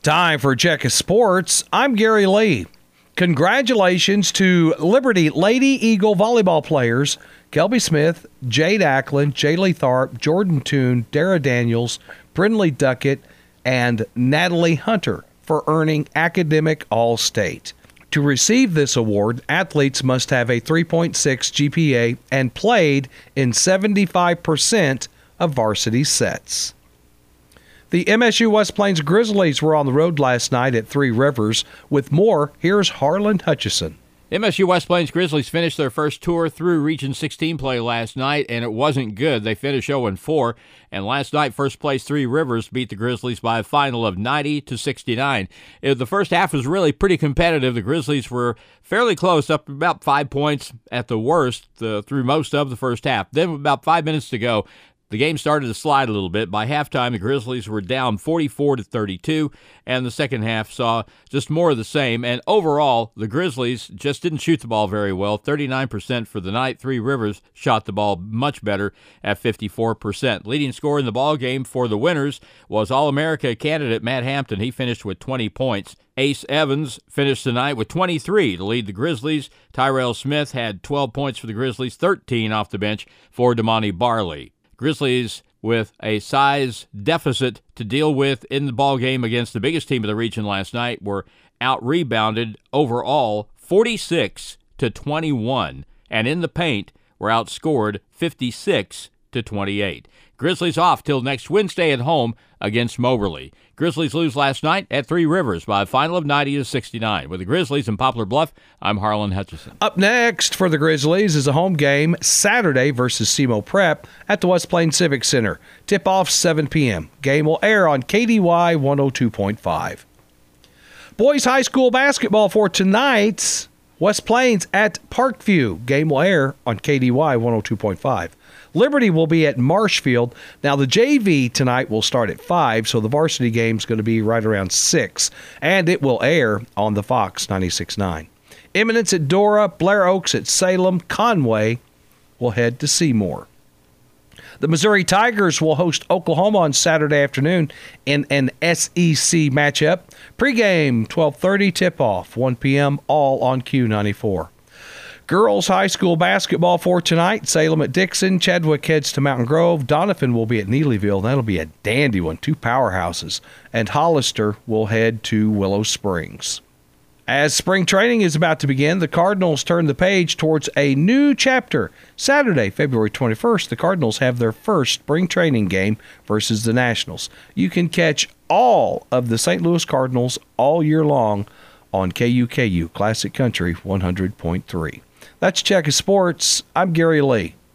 Time for Check of Sports. I'm Gary Lee. Congratulations to Liberty Lady Eagle volleyball players Kelby Smith, Jade Ackland, Jaylee Tharp, Jordan Toon, Dara Daniels, Brindley Duckett, and Natalie Hunter for earning Academic All-State. To receive this award, athletes must have a 3.6 GPA and played in 75% of varsity sets. The MSU West Plains Grizzlies were on the road last night at Three Rivers. With more, here's Harlan Hutchison. MSU West Plains Grizzlies finished their first tour through Region 16 play last night, and it wasn't good. They finished 0-4, and last night, first place Three Rivers beat the Grizzlies by a final of 90-69. The first half was really pretty competitive. The Grizzlies were fairly close, up about 5 points at the worst through most of the first half. Then, with about 5 minutes to go, the game started to slide a little bit. By halftime, the Grizzlies were down 44-32, and the second half saw just more of the same. And overall, the Grizzlies just didn't shoot the ball very well, 39% for the night. Three Rivers shot the ball much better at 54%. Leading scorer in the ball game for the winners was All-America candidate Matt Hampton. He finished with 20 points. Ace Evans finished the night with 23 to lead the Grizzlies. Tyrell Smith had 12 points for the Grizzlies, 13 off the bench for Damani Barley. Grizzlies with a size deficit to deal with in the ball game against the biggest team of the region last night were out-rebounded overall 46-21, and in the paint were outscored 56-28. Grizzlies off till next Wednesday at home against Moberly. Grizzlies lose last night at Three Rivers by a final of 90-69. With the Grizzlies in Poplar Bluff, I'm Harlan Hutchison. Up next for the Grizzlies is a home game Saturday versus SEMO Prep at the West Plains Civic Center. Tip-off 7 p.m. Game will air on KDY 102.5. Boys High School basketball for tonight's West Plains at Parkview. Game will air on KDY 102.5. Liberty will be at Marshfield. Now, the JV tonight will start at 5, so the varsity game is going to be right around 6, and it will air on the Fox 96.9. Eminence at Dora, Blair Oaks at Salem, Conway will head to Seymour. The Missouri Tigers will host Oklahoma on Saturday afternoon in an SEC matchup. Pre-game, 12:30, tip-off, 1 p.m., all on Q94. Girls High School basketball for tonight. Salem at Dixon. Chadwick heads to Mountain Grove. Donovan will be at Neelyville. That'll be a dandy one, 2 powerhouses. And Hollister will head to Willow Springs. As spring training is about to begin, the Cardinals turn the page towards a new chapter. Saturday, February 21st, the Cardinals have their first spring training game versus the Nationals. You can catch all of the St. Louis Cardinals all year long on KUKU Classic Country 100.3. That's Check of Sports. I'm Gary Lee.